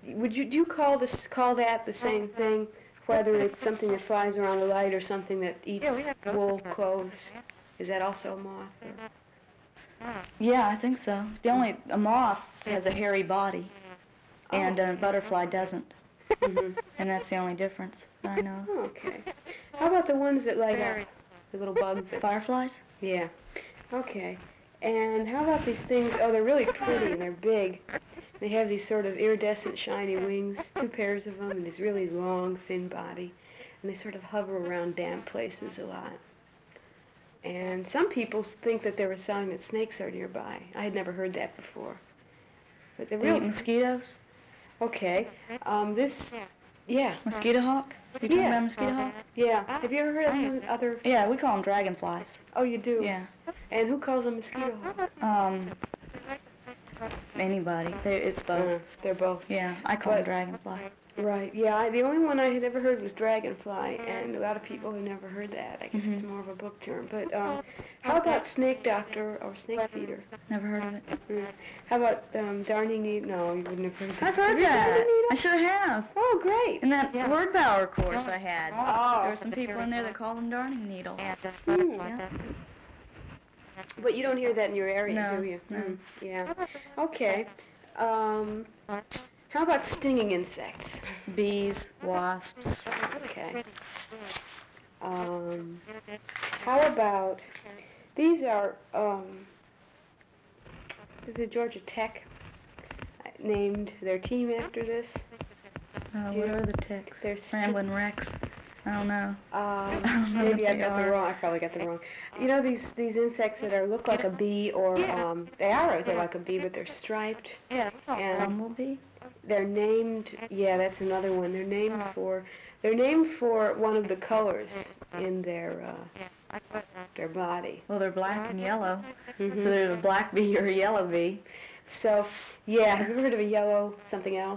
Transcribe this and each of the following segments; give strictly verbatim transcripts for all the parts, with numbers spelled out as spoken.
would you do you call this call that the same thing, whether it's something that flies around the light or something that eats wool clothes? Is that also a moth? Or? Yeah, I think so. The only a moth has a hairy body, and a butterfly doesn't. Mm-hmm. And that's the only difference that I know. Oh, okay. How about the ones that light up? The little bugs? That, Fireflies? yeah. Okay. And how about these things? Oh, they're really pretty and they're big. They have these sort of iridescent shiny wings, two pairs of them, and this really long, thin body. And they sort of hover around damp places a lot. And some people think that they're a sign that snakes are nearby. I had never heard that before. But they're They real eat mosquitoes? Okay. Um, this, yeah. Mosquito hawk? You talking Yeah. about mosquito hawk? Yeah. Have you ever heard of any other? Yeah, we call them dragonflies. Oh, you do? Yeah. And who calls them mosquito hawk? Um, anybody. They, it's both. Uh, they're both. Yeah, I call them But- dragonflies. Right. Yeah. I, the only one I had ever heard was dragonfly, and a lot of people have never heard that. I guess it's Mhm. more of a book term. But um, how about snake doctor or snake feeder? Never heard of it. Mm. How about um, darning needle? No, you wouldn't have heard of that. I've heard Have you heard of that. needle? I sure have. Oh, great. In that word power course I had, Oh. there were some people in there that called them darning needles. Hmm. Yeah. But you don't hear that in your area, No, do you? no. Mm, yeah. Okay. Um, how about stinging insects? Bees, wasps. Okay. Um, how about these are um, the Georgia Tech named their team after this. Uh, Do you what know- are the ticks? They're st- Ramblin' Rex. I don't know. Um, don't know maybe what I they got the are. wrong. I probably got the wrong. You know these these insects that are look like a bee, or um, they are they're like a bee, but they're striped, and Bumblebee? they're named. Yeah, that's another one. They're named for they're named for one of the colors in their uh, their body. Well, they're black and yellow. So Mhm. there's a black bee or a yellow bee. So, yeah, have you ever heard of a yellow something else?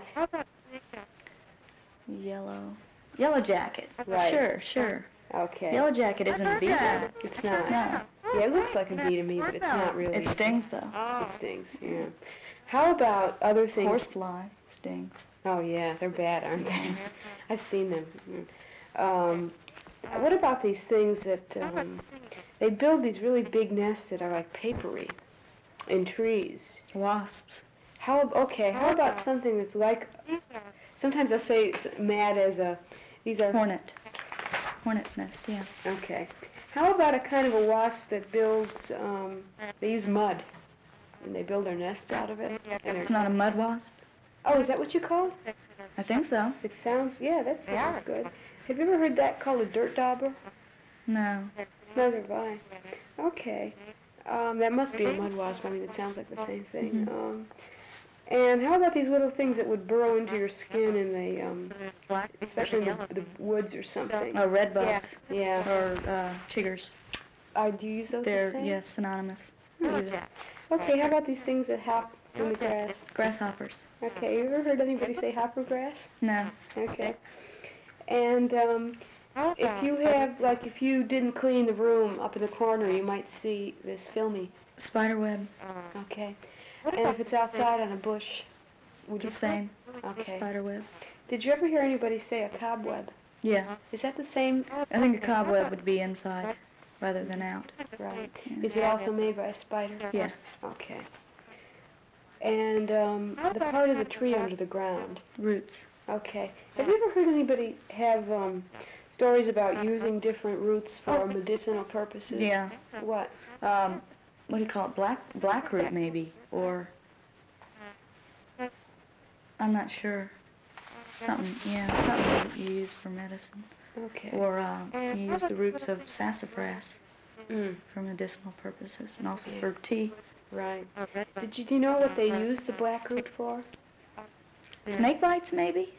Yellow. Yellow jacket. Right. Sure, sure. Okay. Yellow jacket isn't a bee, though. It's not. No. Yeah, it looks like a bee to me, but it's not really. It stings, though. It stings. Yeah. How about other things? Horsefly stings. Oh yeah, they're bad, aren't they? I've seen them. Um, what about these things that um, they build these really big nests that are like papery in trees? Wasps. How okay? How about something that's like? Sometimes I'll say it's mad as a. These are Hornet. Hornet's nest, yeah. okay. How about a kind of a wasp that builds? Um, they use mud, and they build their nests out of it. And It's they're- not a mud wasp? oh, is that what you call it? I think so. It sounds yeah, that sounds good. Have you ever heard that called a dirt dauber? No. Neither have I. Okay. Um, that must be a mud wasp. I mean, it sounds like the same thing. Mhm. Um, and how about these little things that would burrow into your skin in the, um, especially in the, the woods or something? Oh, red bugs. Yeah. Or uh, chiggers. Uh, do you use those the They're, same? yes, synonymous. Hmm. Either. Okay, how about these things that hop in the grass? Grasshoppers. Okay, you ever heard anybody say hopper grass? No. Okay. And um, if you have, like, if you didn't clean the room up in the corner, you might see this filmy. Spiderweb. Okay. And if it's outside on a bush, would you The same. Okay. Spiderweb. Did you ever hear anybody say a cobweb? Yeah. Is that the same? I think a cobweb would be inside rather than out. Right. Yeah. Is it also made by a spider? Yeah. Okay. And um, the part of the tree under the ground. Roots. Okay. Have you ever heard anybody have um, stories about using different roots for medicinal purposes? Yeah. What? Um, what do you call it? Black black root maybe, or I'm not sure. Something, yeah, something you use for medicine, Okay. or uh, you use the roots of sassafras Mm, for medicinal purposes, and also for tea. right. Did you, do you know what they use the black root for? Snake bites maybe.